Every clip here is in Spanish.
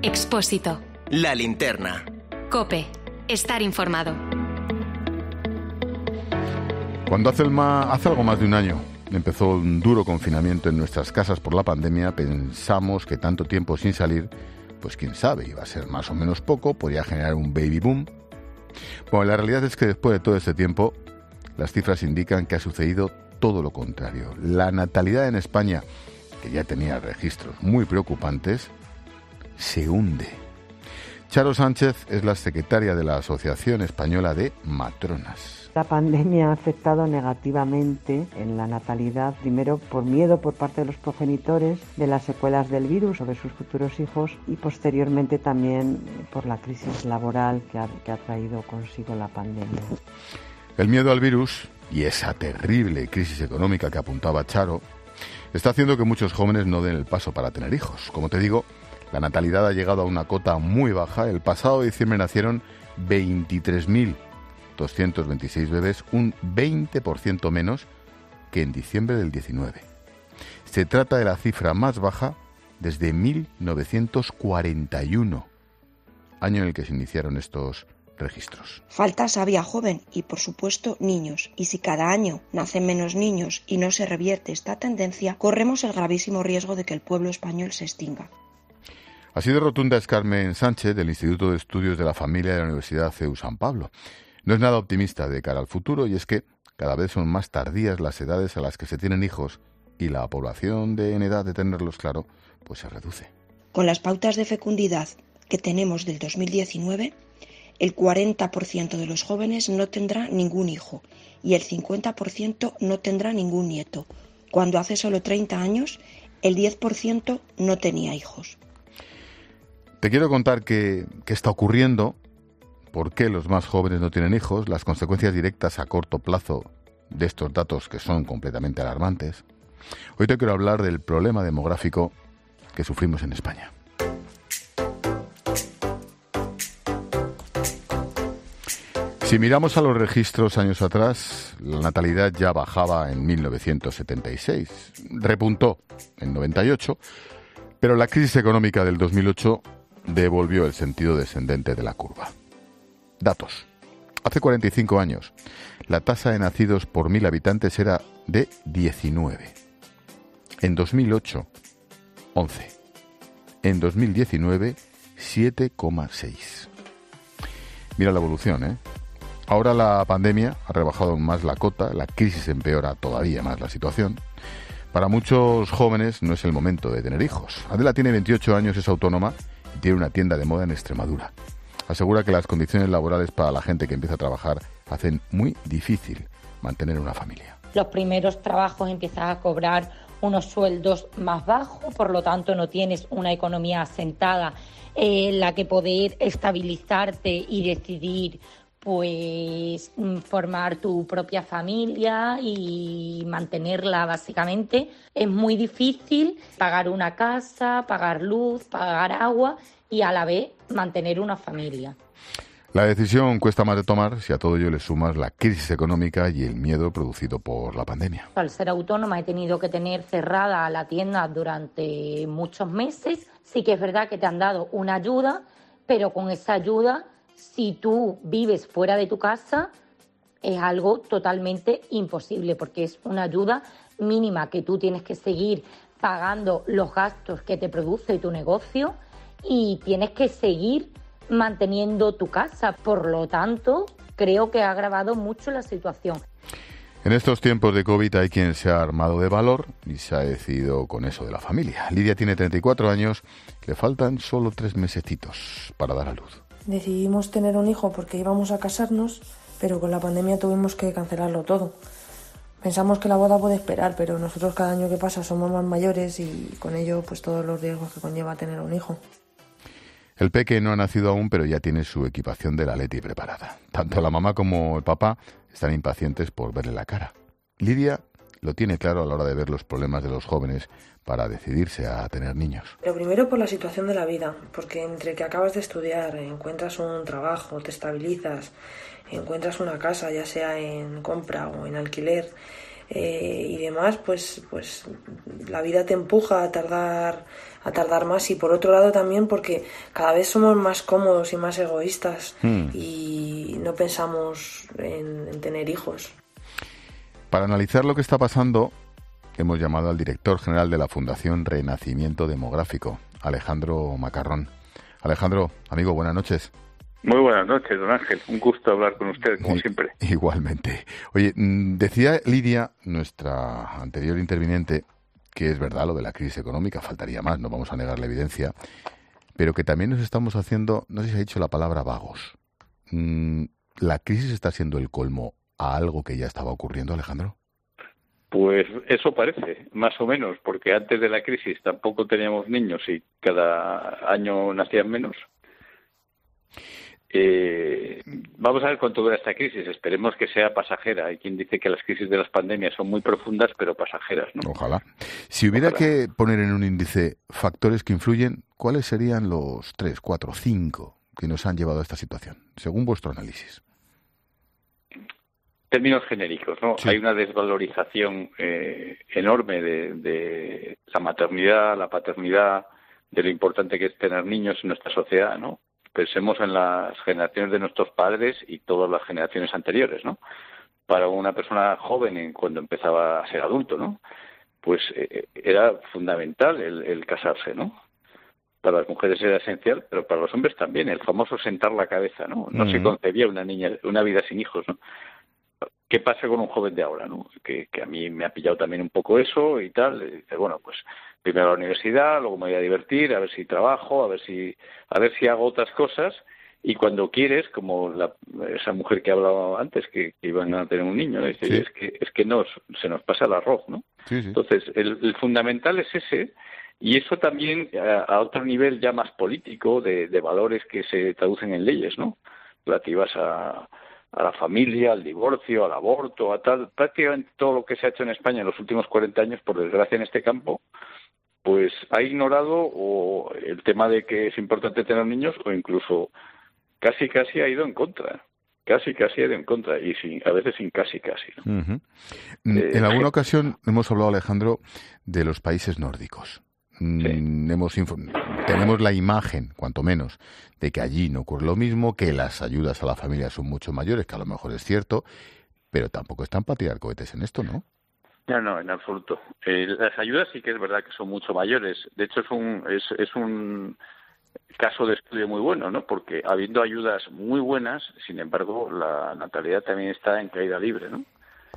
Expósito. La Linterna. COPE. Estar informado. Cuando hace algo más de un año empezó un duro confinamiento en nuestras casas por la pandemia, pensamos que tanto tiempo sin salir, pues quién sabe, iba a ser más o menos poco, podría generar un baby boom. Bueno, la realidad es que después de todo este tiempo, las cifras indican que ha sucedido todo lo contrario. La natalidad en España, que ya tenía registros muy preocupantes, se hunde. Charo Sánchez es la secretaria de la Asociación Española de Matronas. La pandemia ha afectado negativamente en la natalidad, primero por miedo por parte de los progenitores de las secuelas del virus sobre sus futuros hijos y posteriormente también por la crisis laboral que ha traído consigo la pandemia. El miedo al virus y esa terrible crisis económica que apuntaba Charo está haciendo que muchos jóvenes no den el paso para tener hijos. Como te digo, la natalidad ha llegado a una cota muy baja. El pasado diciembre nacieron 23.226 bebés, un 20% menos que en diciembre del 19. Se trata de la cifra más baja desde 1941, año en el que se iniciaron estos registros. Falta sabia joven y, por supuesto, niños. Y si cada año nacen menos niños y no se revierte esta tendencia, corremos el gravísimo riesgo de que el pueblo español se extinga. Así de rotunda es Carmen Sánchez, del Instituto de Estudios de la Familia de la Universidad CEU San Pablo. No es nada optimista de cara al futuro y es que cada vez son más tardías las edades a las que se tienen hijos y la población en edad de tenerlos, claro, pues se reduce. Con las pautas de fecundidad que tenemos del 2019, el 40% de los jóvenes no tendrá ningún hijo y el 50% no tendrá ningún nieto, cuando hace solo 30 años el 10% no tenía hijos. Te quiero contar qué está ocurriendo, por qué los más jóvenes no tienen hijos, las consecuencias directas a corto plazo de estos datos que son completamente alarmantes. Hoy te quiero hablar del problema demográfico que sufrimos en España. Si miramos a los registros años atrás, la natalidad ya bajaba en 1976, repuntó en 98, pero la crisis económica del 2008 devolvió el sentido descendente de la curva. Datos. Hace 45 años, la tasa de nacidos por 1.000 habitantes era de 19. En 2008, 11. En 2019, 7,6. Mira la evolución, ¿eh? Ahora la pandemia ha rebajado aún más la cota, la crisis empeora todavía más la situación. Para muchos jóvenes no es el momento de tener hijos. Adela tiene 28 años, es autónoma y tiene una tienda de moda en Extremadura. Asegura que las condiciones laborales para la gente que empieza a trabajar hacen muy difícil mantener una familia. Los primeros trabajos empiezas a cobrar unos sueldos más bajos, por lo tanto no tienes una economía asentada en la que poder estabilizarte y decidir pues formar tu propia familia y mantenerla básicamente. Es muy difícil pagar una casa, pagar luz, pagar agua y a la vez mantener una familia. La decisión cuesta más de tomar si a todo ello le sumas la crisis económica y el miedo producido por la pandemia. Al ser autónoma he tenido que tener cerrada la tienda durante muchos meses. Sí que es verdad que te han dado una ayuda, pero con esa ayuda, si tú vives fuera de tu casa, es algo totalmente imposible porque es una ayuda mínima que tú tienes que seguir pagando los gastos que te produce tu negocio y tienes que seguir manteniendo tu casa. Por lo tanto, creo que ha agravado mucho la situación. En estos tiempos de COVID hay quien se ha armado de valor y se ha decidido con eso de la familia. Lidia tiene 34 años, le faltan solo 3 mesecitos para dar a luz. Decidimos tener un hijo porque íbamos a casarnos, pero con la pandemia tuvimos que cancelarlo todo. Pensamos que la boda puede esperar, pero nosotros cada año que pasa somos más mayores y con ello pues todos los riesgos que conlleva tener un hijo. El peque no ha nacido aún, pero ya tiene su equipación de la Leti preparada. Tanto la mamá como el papá están impacientes por verle la cara. Lidia lo tiene claro a la hora de ver los problemas de los jóvenes para decidirse a tener niños. Lo primero por la situación de la vida, porque entre que acabas de estudiar, encuentras un trabajo, te estabilizas, encuentras una casa, ya sea en compra o en alquiler, y demás, pues la vida te empuja a tardar más. Y por otro lado también porque cada vez somos más cómodos y más egoístas y no pensamos en tener hijos. Para analizar lo que está pasando, hemos llamado al director general de la Fundación Renacimiento Demográfico, Alejandro Macarrón. Alejandro, amigo, buenas noches. Muy buenas noches, don Ángel. Un gusto hablar con usted, como siempre. Igualmente. Oye, decía Lidia, nuestra anterior interviniente, que es verdad lo de la crisis económica, faltaría más, no vamos a negar la evidencia, pero que también nos estamos haciendo, no sé si ha dicho la palabra vagos. ¿La crisis está siendo el colmo a algo que ya estaba ocurriendo, Alejandro? Pues eso parece, más o menos, porque antes de la crisis tampoco teníamos niños y cada año nacían menos. Vamos a ver cuánto dura esta crisis. Esperemos que sea pasajera. Hay quien dice que las crisis de las pandemias son muy profundas, pero pasajeras, ¿no? Ojalá. Si hubiera que poner en un índice factores que influyen, ¿cuáles serían los 3, 4, 5 que nos han llevado a esta situación, según vuestro análisis? Términos genéricos, ¿no? Sí. Hay una desvalorización enorme de la maternidad, la paternidad, de lo importante que es tener niños en nuestra sociedad, ¿no? Pensemos en las generaciones de nuestros padres y todas las generaciones anteriores, ¿no? Para una persona joven, cuando empezaba a ser adulto, ¿no? Pues era fundamental el casarse, ¿no? Para las mujeres era esencial, pero para los hombres también. El famoso sentar la cabeza, ¿no? No se concebía una vida sin hijos, ¿no? ¿Qué pasa con un joven de ahora, no? Que a mí me ha pillado también un poco eso y tal. Y dice, bueno, pues primero a la universidad, luego me voy a divertir, a ver si trabajo, a ver si hago otras cosas. Y cuando quieres, como esa mujer que hablaba antes, que iban a tener un niño, ¿no? Dice, Sí. es que se nos pasa el arroz, ¿no? Sí, sí. Entonces, el fundamental es ese. Y eso también a otro nivel ya más político, de valores que se traducen en leyes, ¿no? Relativas a la familia, al divorcio, al aborto, a tal. Prácticamente todo lo que se ha hecho en España en los últimos 40 años, por desgracia en este campo, pues ha ignorado o el tema de que es importante tener niños, o incluso casi ha ido en contra. Casi ha ido en contra, y a veces sin casi, ¿no? Uh-huh. En alguna ocasión hemos hablado, Alejandro, de los países nórdicos. Sí. Tenemos la imagen, cuanto menos, de que allí no ocurre lo mismo, que las ayudas a la familia son mucho mayores, que a lo mejor es cierto, pero tampoco están para tirar cohetes en esto, ¿no? No, en absoluto. Las ayudas sí que es verdad que son mucho mayores. De hecho, es un caso de estudio muy bueno, ¿no? Porque habiendo ayudas muy buenas, sin embargo, la natalidad también está en caída libre, ¿no?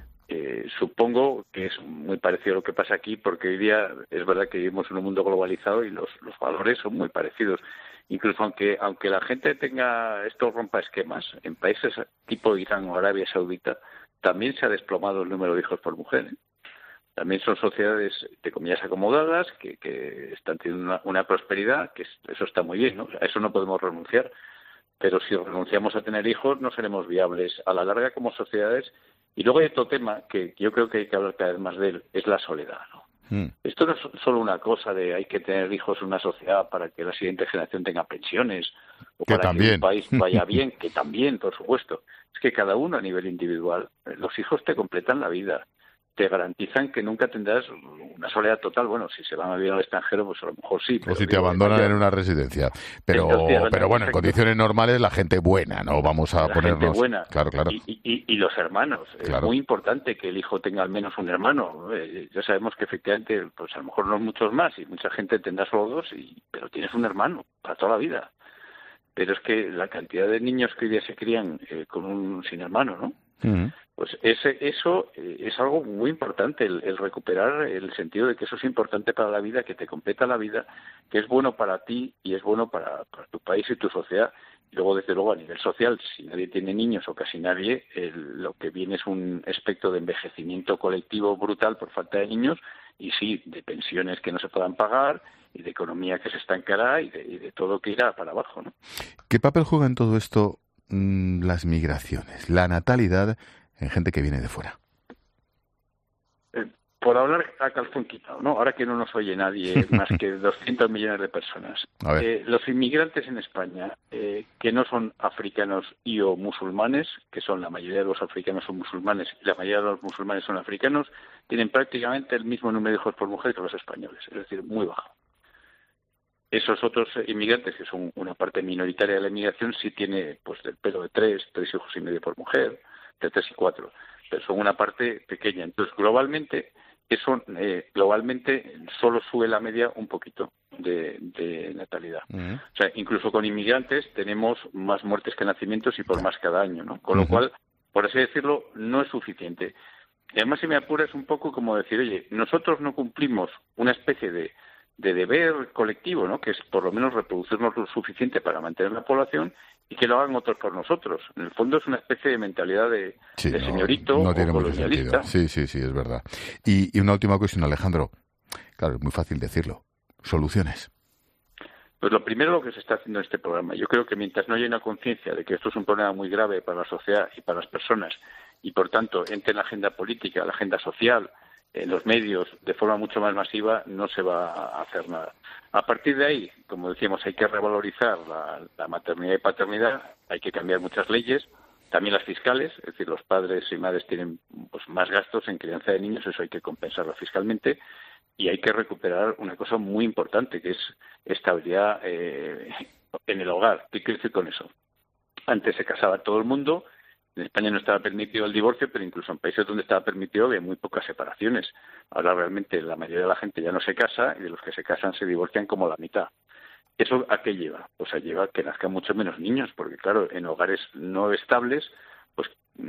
Supongo que es muy parecido a lo que pasa aquí, porque hoy día es verdad que vivimos en un mundo globalizado y los valores son muy parecidos. Incluso aunque la gente tenga estos rompa esquemas, en países tipo Irán o Arabia Saudita también se ha desplomado el número de hijos por mujer, ¿eh? También son sociedades, de comillas, acomodadas, que están teniendo una prosperidad, que eso está muy bien, ¿no? A eso no podemos renunciar. Pero si renunciamos a tener hijos, no seremos viables a la larga como sociedades. Y luego hay otro tema que yo creo que hay que hablar cada vez más de él, es la soledad, ¿no? Esto no es solo una cosa de hay que tener hijos en una sociedad para que la siguiente generación tenga pensiones o que para también. que un país vaya bien, que también, por supuesto. Es que cada uno a nivel individual, los hijos te completan la vida, te garantizan que nunca tendrás una soledad total. Bueno, si se van a vivir al extranjero, pues a lo mejor sí. O si te abandonan en una residencia. Pero bueno, en condiciones normales, la gente buena, ¿no? Vamos a ponernos... Gente buena. Claro. Y los hermanos. Claro. Es muy importante que el hijo tenga al menos un hermano. Ya sabemos que efectivamente, pues a lo mejor no muchos más, y mucha gente tendrá solo dos, pero tienes un hermano para toda la vida. Pero es que la cantidad de niños que hoy día se crían sin hermano, ¿no? Uh-huh. Pues eso es algo muy importante, el recuperar el sentido de que eso es importante para la vida, que te completa la vida, que es bueno para ti y es bueno para tu país y tu sociedad. Y luego, desde luego, a nivel social, si nadie tiene niños o casi nadie, lo que viene es un aspecto de envejecimiento colectivo brutal por falta de niños, y sí, de pensiones que no se puedan pagar, y de economía que se estancará, y de todo que irá para abajo, ¿no? ¿Qué papel juega en todo esto las migraciones, la natalidad en gente que viene de fuera? por hablar a calzón quitado, ¿no? Ahora que no nos oye nadie, más que 200 millones de personas. Los inmigrantes en España, que no son africanos y o musulmanes, que son la mayoría de los africanos son musulmanes y la mayoría de los musulmanes son africanos, tienen prácticamente el mismo número de hijos por mujer que los españoles, es decir, muy bajo. Esos otros inmigrantes, que son una parte minoritaria de la inmigración, sí tiene pues del pelo de 3 hijos y medio por mujer, de 3 y 4, pero son una parte pequeña. Entonces, globalmente solo sube la media un poquito de natalidad. Uh-huh. O sea, incluso con inmigrantes tenemos más muertes que nacimientos y por más cada año, ¿no? Con lo cual, por así decirlo, no es suficiente. Y además, si me apura, es un poco como decir, oye, nosotros no cumplimos una especie de deber colectivo, ¿no? Que es por lo menos reproducirnos lo suficiente para mantener la población y que lo hagan otros por nosotros. En el fondo es una especie de mentalidad de señorito o colonialista. Sí, es verdad. Y una última cuestión, Alejandro. Claro, es muy fácil decirlo. Soluciones. Pues lo primero, lo que se está haciendo en este programa. Yo creo que mientras no haya una conciencia de que esto es un problema muy grave para la sociedad y para las personas, y por tanto entre en la agenda política, la agenda social, en los medios, de forma mucho más masiva, no se va a hacer nada. A partir de ahí, como decíamos, hay que revalorizar la maternidad y paternidad, hay que cambiar muchas leyes, también las fiscales, es decir, los padres y madres tienen pues más gastos en crianza de niños, eso hay que compensarlo fiscalmente, y hay que recuperar una cosa muy importante, que es estabilidad en el hogar. ¿Qué quiere decir con eso? Antes se casaba todo el mundo. En España no estaba permitido el divorcio, pero incluso en países donde estaba permitido había muy pocas separaciones. Ahora realmente la mayoría de la gente ya no se casa y de los que se casan se divorcian como la mitad. ¿Eso a qué lleva? Pues lleva a que nazcan mucho menos niños, porque claro, en hogares no estables, pues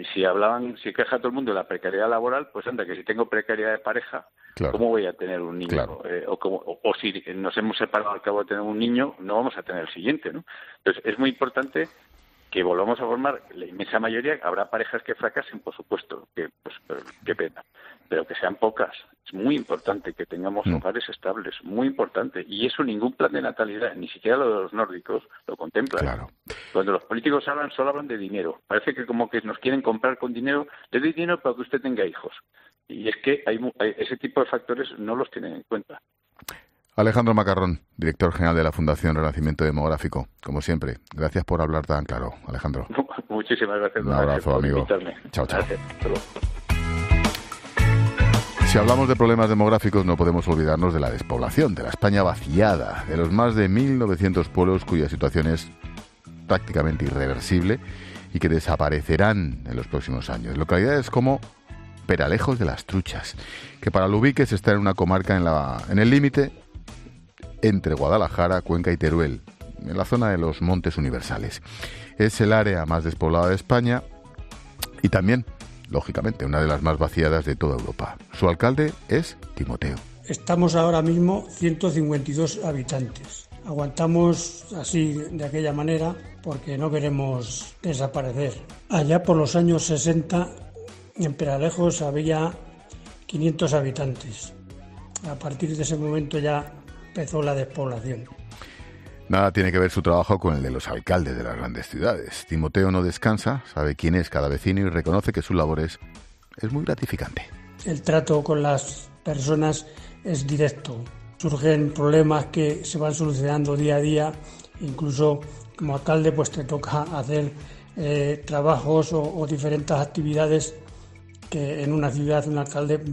si queja todo el mundo de la precariedad laboral, pues anda, que si tengo precariedad de pareja, claro, ¿cómo voy a tener un niño? Claro. O si nos hemos separado al cabo de tener un niño, no vamos a tener el siguiente, ¿no? Entonces es muy importante que volvamos a formar la inmensa mayoría. Habrá parejas que fracasen, por supuesto, qué pena, pero que sean pocas. Es muy importante que tengamos hogares estables, muy importante. Y eso ningún plan de natalidad, ni siquiera lo de los nórdicos, lo contempla. Claro. Cuando los políticos solo hablan de dinero. Parece que como que nos quieren comprar con dinero. Le doy dinero para que usted tenga hijos. Y es que hay ese tipo de factores no los tienen en cuenta. Alejandro Macarrón, director general de la Fundación Renacimiento Demográfico. Como siempre, gracias por hablar tan claro, Alejandro. Muchísimas gracias. Un abrazo, amigo. Chao. Gracias. Si hablamos de problemas demográficos, no podemos olvidarnos de la despoblación, de la España vaciada, de los más de 1.900 pueblos cuya situación es prácticamente irreversible y que desaparecerán en los próximos años. Localidades como Peralejos de las Truchas, que para Lubiques está en una comarca en el límite entre Guadalajara, Cuenca y Teruel, en la zona de los Montes Universales. Es el área más despoblada de España y también, lógicamente, una de las más vaciadas de toda Europa. Su alcalde es Timoteo. Estamos ahora mismo 152 habitantes. Aguantamos así, de aquella manera, porque no queremos desaparecer. Allá por los años 60, en Peralejos había 500 habitantes. A partir de ese momento ya empezó la despoblación. Nada tiene que ver su trabajo con el de los alcaldes de las grandes ciudades. Timoteo no descansa, sabe quién es cada vecino y reconoce que su labor es muy gratificante. El trato con las personas es directo. Surgen problemas que se van solucionando día a día. Incluso como alcalde pues te toca hacer trabajos o diferentes actividades que en una ciudad un alcalde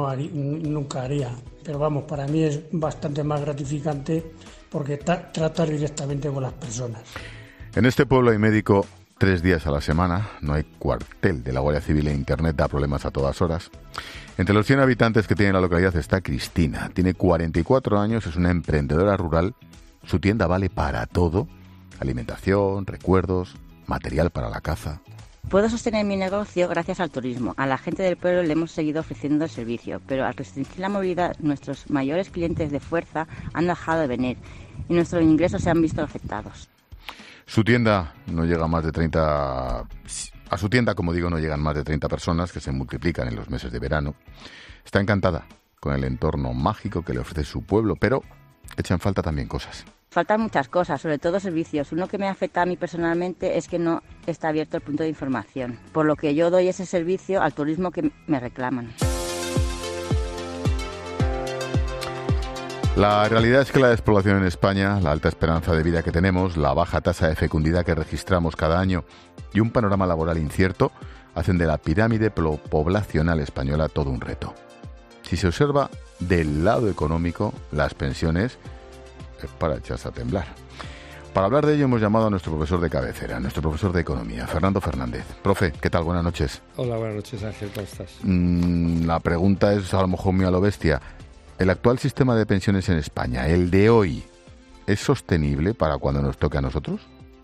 nunca haría. Pero para mí es bastante más gratificante porque tratas directamente con las personas. En este pueblo hay médico 3 días a la semana, no hay cuartel de la Guardia Civil e Internet da problemas a todas horas. Entre los 100 habitantes que tiene la localidad está Cristina. Tiene 44 años, es una emprendedora rural. Su tienda vale para todo: alimentación, recuerdos, material para la caza. Puedo sostener mi negocio gracias al turismo. A la gente del pueblo le hemos seguido ofreciendo el servicio, pero al restringir la movilidad, nuestros mayores clientes de fuerza han dejado de venir y nuestros ingresos se han visto afectados. Su tienda no llega a más de 30... A su tienda, como digo, no llegan más de 30 personas, que se multiplican en los meses de verano. Está encantada con el entorno mágico que le ofrece su pueblo, pero echan falta también cosas. Faltan muchas cosas, sobre todo servicios. Uno que me afecta a mí personalmente es que no está abierto el punto de información, por lo que yo doy ese servicio al turismo que me reclaman. La realidad es que la despoblación en España, la alta esperanza de vida que tenemos, la baja tasa de fecundidad que registramos cada año y un panorama laboral incierto hacen de la pirámide poblacional española todo un reto. Si se observa del lado económico, las pensiones es para echarse a temblar. Para hablar de ello hemos llamado a nuestro profesor de cabecera, nuestro profesor de Economía, Fernando Fernández. Profe, ¿qué tal? Buenas noches. Hola, buenas noches, Ángel, ¿cómo estás? La pregunta es a lo mejor muy a lo bestia. ¿El actual sistema de pensiones en España, el de hoy, es sostenible para cuando nos toque a nosotros?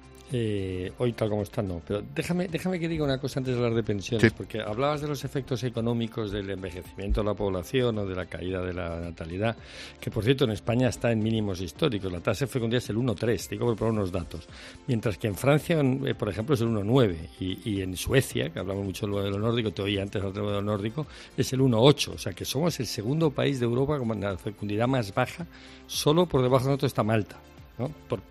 Hoy tal como está, no. Pero déjame que diga una cosa antes de hablar de pensiones, sí. Porque hablabas de los efectos económicos del envejecimiento de la población o de la caída de la natalidad, que por cierto en España está en mínimos históricos. La tasa de fecundidad es el 1,3, digo por poner unos datos. Mientras que en Francia, por ejemplo, es el 1,9. Y en Suecia, que hablamos mucho de lo nórdico, te oí antes de lo nórdico, es el 1,8. O sea que somos el segundo país de Europa con la fecundidad más baja, solo por debajo de nosotros está Malta, ¿no?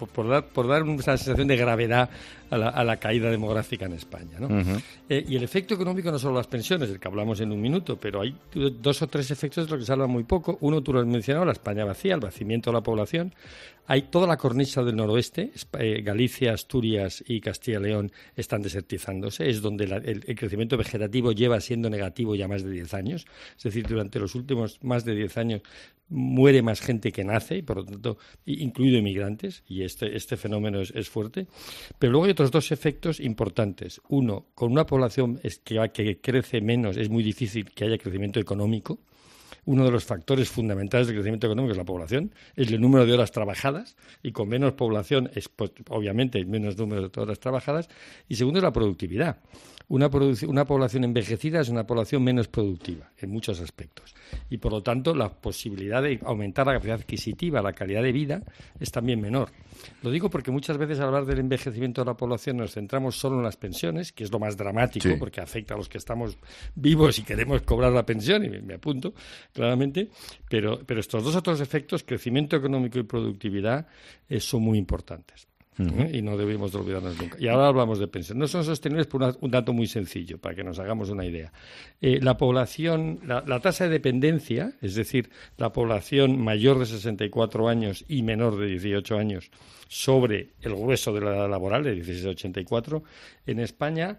Por dar una sensación de gravedad a la caída demográfica en España, ¿no? Uh-huh. Y el efecto económico no solo las pensiones, del que hablamos en un minuto, pero hay 2 o 3 efectos de los que se habla muy poco. Uno, tú lo has mencionado, la España vacía, el vaciamiento de la población. Hay toda la cornisa del noroeste, Galicia, Asturias y Castilla y León están desertizándose, es donde el crecimiento vegetativo lleva siendo negativo ya más de 10 años, es decir, durante los últimos más de 10 años muere más gente que nace, y por lo tanto, incluido inmigrantes, y este fenómeno es fuerte. Pero luego hay otros 2 efectos importantes. Uno, con una población que crece menos, es muy difícil que haya crecimiento económico. Uno de los factores fundamentales del crecimiento económico es la población, es el número de horas trabajadas, y con menos población es, pues, obviamente, menos número de horas trabajadas. Y segundo es la productividad. Una población envejecida es una población menos productiva en muchos aspectos. Y, por lo tanto, la posibilidad de aumentar la capacidad adquisitiva, la calidad de vida, es también menor. Lo digo porque muchas veces al hablar del envejecimiento de la población nos centramos solo en las pensiones, que es lo más dramático, sí, porque afecta a los que estamos vivos y queremos cobrar la pensión, y me apunto claramente, pero estos 2 otros efectos, crecimiento económico y productividad, son muy importantes. Uh-huh. Y no debemos de olvidarnos nunca. Y ahora hablamos de pensiones. No son sostenibles por un dato muy sencillo, para que nos hagamos una idea. La población, la tasa de dependencia, es decir, la población mayor de 64 años y menor de 18 años sobre el grueso de la edad laboral, de 16 a 84, en España,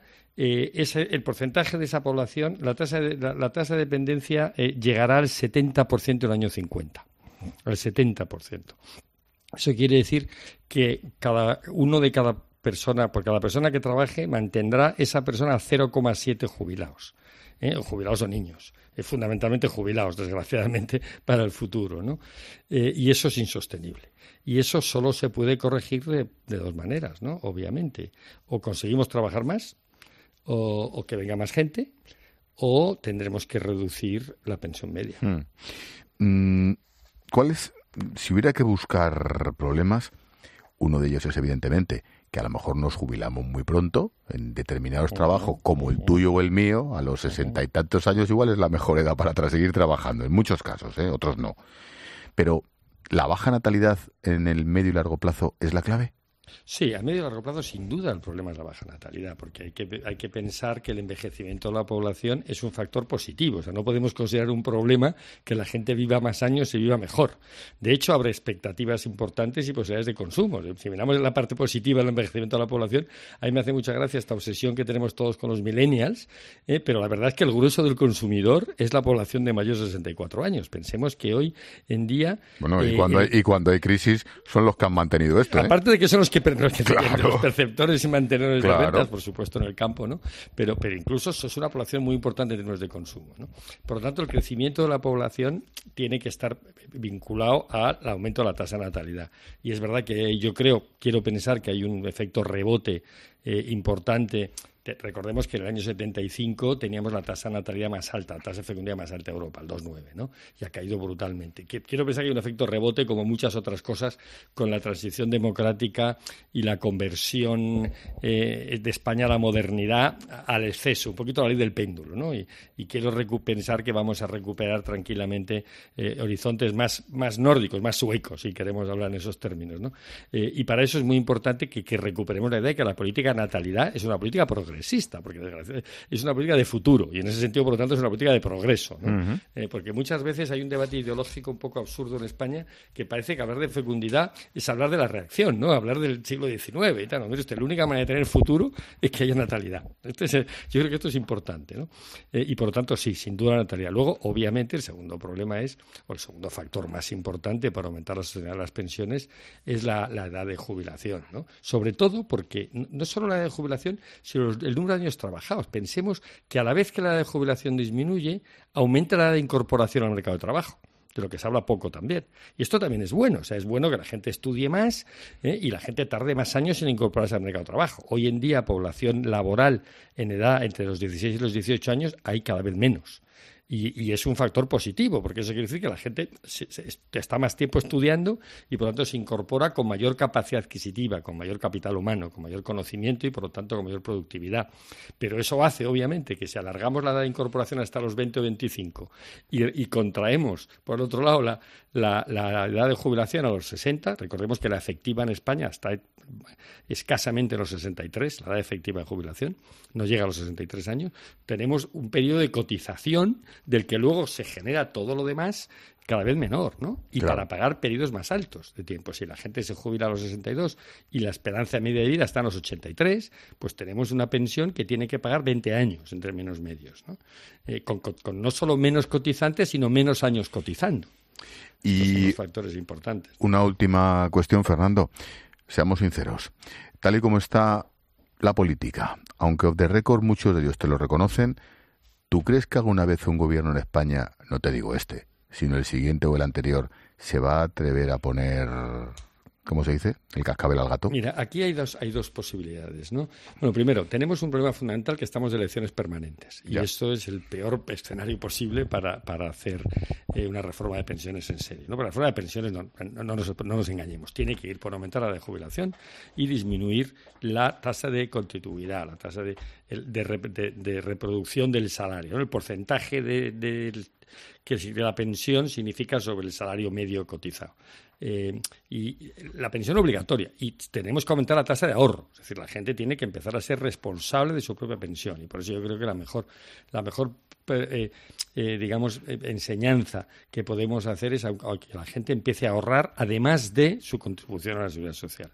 el porcentaje de esa población, la tasa de dependencia llegará al 70% el año 50. Al 70%. Eso quiere decir que por cada persona que trabaje, mantendrá esa persona a 0,7 jubilados. Jubilados o niños. Fundamentalmente jubilados, desgraciadamente, para el futuro, ¿no? Y eso es insostenible. Y eso solo se puede corregir de 2 maneras, ¿no? Obviamente. O conseguimos trabajar más, o que venga más gente, o tendremos que reducir la pensión media. ¿Cuál es? Si hubiera que buscar problemas, uno de ellos es evidentemente que a lo mejor nos jubilamos muy pronto en determinados trabajos como el tuyo o el mío, a los 60 y tantos años igual es la mejor edad para seguir trabajando, en muchos casos, otros no. Pero ¿la baja natalidad en el medio y largo plazo es la clave? Sí, a medio y largo plazo sin duda el problema es la baja natalidad, porque hay que pensar que el envejecimiento de la población es un factor positivo. O sea, no podemos considerar un problema que la gente viva más años y viva mejor. De hecho, habrá expectativas importantes y posibilidades de consumo. Si miramos la parte positiva del envejecimiento de la población, a mí me hace mucha gracia esta obsesión que tenemos todos con los millennials, pero la verdad es que el grueso del consumidor es la población de mayores de 64 años. Pensemos que hoy en día... Bueno, y cuando hay crisis son los que han mantenido esto. Aparte de que son los que claro, los perceptores y mantenedores de ventas, por supuesto, en el campo, ¿no? Pero incluso es una población muy importante en términos de consumo, ¿no? Por lo tanto, el crecimiento de la población tiene que estar vinculado al aumento de la tasa de natalidad. Y es verdad que quiero pensar que hay un efecto rebote importante. Recordemos que en el año 75 teníamos la tasa de natalidad más alta, la tasa de fecundidad más alta de Europa, el 2,9, ¿no? Y ha caído brutalmente. Quiero pensar que hay un efecto rebote, como muchas otras cosas, con la transición democrática y la conversión de España a la modernidad al exceso, un poquito a la ley del péndulo, ¿no? Y quiero pensar que vamos a recuperar tranquilamente horizontes más nórdicos, más suecos, si queremos hablar en esos términos, ¿no? Y para eso es muy importante que recuperemos la idea de que la política de natalidad es una política progresiva. progresista, porque es una política de futuro y en ese sentido, por lo tanto, es una política de progreso, ¿no? Porque muchas veces hay un debate ideológico un poco absurdo en España que parece que hablar de fecundidad es hablar de la reacción, ¿no? Hablar del siglo XIX y tal. No, mire usted, la única manera de tener futuro es que haya natalidad. Entonces, yo creo que esto es importante, ¿no? Y por lo tanto, sí, sin duda la natalidad. Luego, obviamente, el segundo problema es, o el segundo factor más importante para aumentar la sostenibilidad de las pensiones es la edad de jubilación, ¿no? Sobre todo porque no solo la edad de jubilación, sino el número de años trabajados. Pensemos que a la vez que la edad de jubilación disminuye, aumenta la edad de incorporación al mercado de trabajo, de lo que se habla poco también. Y esto también es bueno, o sea, es bueno que la gente estudie más y la gente tarde más años en incorporarse al mercado de trabajo. Hoy en día, población laboral en edad entre los 16 y los 18 años hay cada vez menos. Y es un factor positivo, porque eso quiere decir que la gente está más tiempo estudiando y, por lo tanto, se incorpora con mayor capacidad adquisitiva, con mayor capital humano, con mayor conocimiento y, por lo tanto, con mayor productividad. Pero eso hace, obviamente, que si alargamos la edad de incorporación hasta los 20 o 25 y contraemos, por otro lado, la edad de jubilación a los 60, recordemos que la efectiva en España está escasamente en los 63, la edad efectiva de jubilación, no llega a los 63 años, tenemos un periodo de cotización del que luego se genera todo lo demás cada vez menor, ¿no? Y claro, para pagar periodos más altos de tiempo. Si la gente se jubila a los 62 y la esperanza media de vida está en los 83, pues tenemos una pensión que tiene que pagar 20 años en términos medios, ¿no? Con no solo menos cotizantes, sino menos años cotizando. Y estos son los factores importantes. Una última cuestión, Fernando. Seamos sinceros. Tal y como está la política, aunque off the record muchos de ellos te lo reconocen, ¿tú crees que alguna vez un gobierno en España, no te digo este, sino el siguiente o el anterior, se va a atrever a poner, ¿cómo se dice?, el cascabel al gato? Mira, aquí hay dos posibilidades, ¿no? Bueno, primero, tenemos un problema fundamental que estamos de elecciones permanentes. Y esto es el peor escenario posible para hacer una reforma de pensiones en serio, ¿no? Pero la reforma de pensiones, no nos engañemos, tiene que ir por aumentar la de jubilación y disminuir la tasa de contributividad, la tasa de reproducción del salario, ¿no? El porcentaje que la pensión significa sobre el salario medio cotizado. Y la pensión obligatoria, y tenemos que aumentar la tasa de ahorro, es decir, la gente tiene que empezar a ser responsable de su propia pensión, y por eso yo creo que la mejor enseñanza que podemos hacer es que la gente empiece a ahorrar además de su contribución a la seguridad social.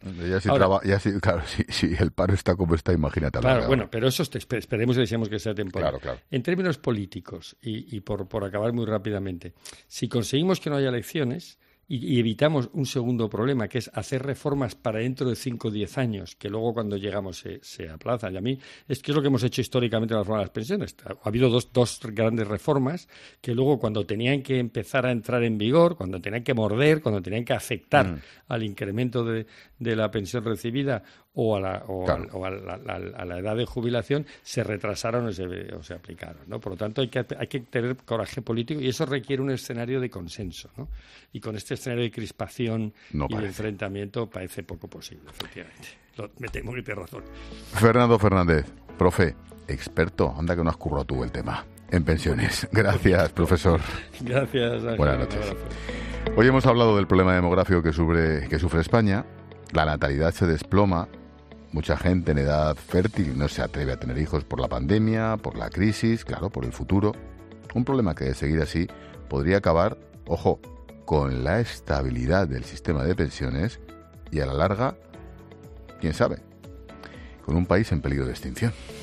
Si el paro está como está, imagínate. Claro, bueno, pero eso esperemos y deseamos que sea temporal. Claro. En términos políticos, y por acabar muy rápidamente, si conseguimos que no haya elecciones y evitamos un segundo problema, que es hacer reformas para dentro de 5 o 10 años, que luego cuando llegamos se aplazan. Y a mí es que es lo que hemos hecho históricamente en la reforma de las pensiones. Ha habido dos grandes reformas que luego, cuando tenían que empezar a entrar en vigor, cuando tenían que morder, cuando tenían que afectar al incremento de la pensión recibida o a la edad de jubilación, se retrasaron o se aplicaron, ¿no? Por lo tanto, hay que tener coraje político, y eso requiere un escenario de consenso, ¿no? Y con este escenario de crispación y de enfrentamiento parece poco posible, efectivamente. Me temo que tienes razón. Fernando Fernández, profe, experto, anda que no has currado tú el tema en pensiones. Gracias, profesor. Gracias, Ángel. Buenas noches. Hoy hemos hablado del problema demográfico que sufre España. La natalidad se desploma. Mucha gente en edad fértil no se atreve a tener hijos por la pandemia, por la crisis, claro, por el futuro. Un problema que, de seguir así, podría acabar, ojo, con la estabilidad del sistema de pensiones y, a la larga, quién sabe, con un país en peligro de extinción.